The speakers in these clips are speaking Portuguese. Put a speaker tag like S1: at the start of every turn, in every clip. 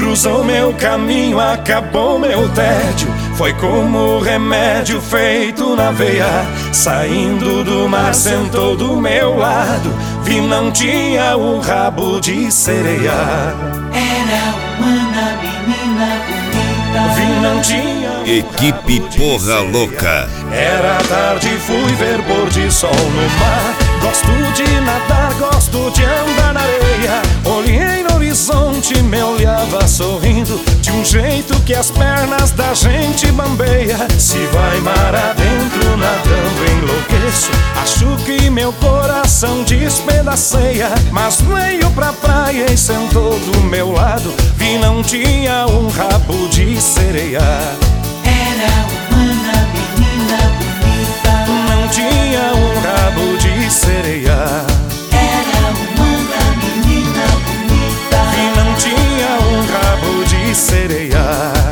S1: Cruzou meu caminho, acabou meu tédio. Foi como remédio feito na veia. Saindo do mar, sentou do meu lado. Vi, não tinha um rabo de sereia.
S2: Era uma menina bonita.
S1: Vi, não tinha
S3: Equipe Porra Louca.
S1: Era tarde, fui ver pôr de sol no mar. Gosto de nadar, gosto de andar na areia. Olhei no horizonte, me olhava sorrindo, de um jeito que as pernas da gente bambeia. Se vai mar adentro, nadando enlouqueço. Acho que meu coração despedaceia. Mas veio pra praia e sentou do meu lado. Vi, não tinha um rabo de sereia.
S2: Era uma menina bonita.
S1: Não tinha um rabo de sereia.
S2: Era uma menina bonita.
S1: E não tinha um rabo de sereia.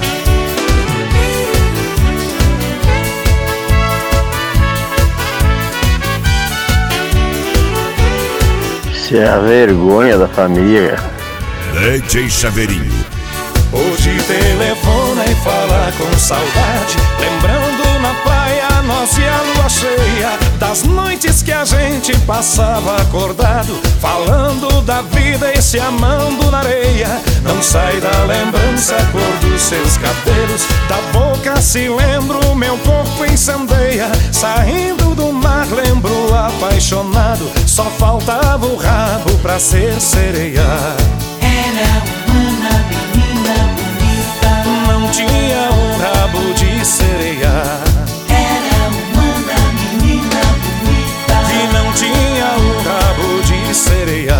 S4: Isso é a vergonha da família.
S3: DJ Chaveirinho.
S1: Hoje telefona e fala com saudade, lembrando na praia nós e a lua cheia, das noites que a gente passava acordado, falando da vida e se amando na areia. Não sai da lembrança a cor dos seus cabelos, da boca se lembro, meu corpo incendeia. Saindo do mar lembro apaixonado, só faltava o rabo pra ser sereia.
S2: Era uma menina bonita.
S1: Não tinha um rabo de sereia.
S2: Era uma menina bonita.
S1: E não tinha um rabo de sereia.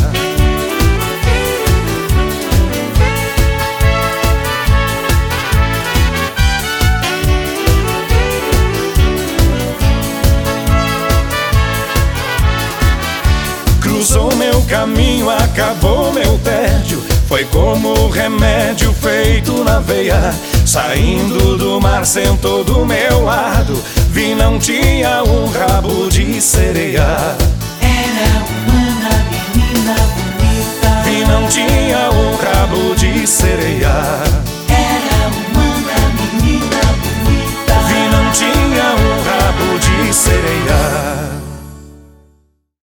S1: Cruzou meu caminho, acabou meu tédio. Foi como remédio feito na veia. Saindo do mar, sentou do meu lado. Vi, não tinha um rabo de sereia.
S2: Era uma menina bonita.
S1: Vi, não tinha um rabo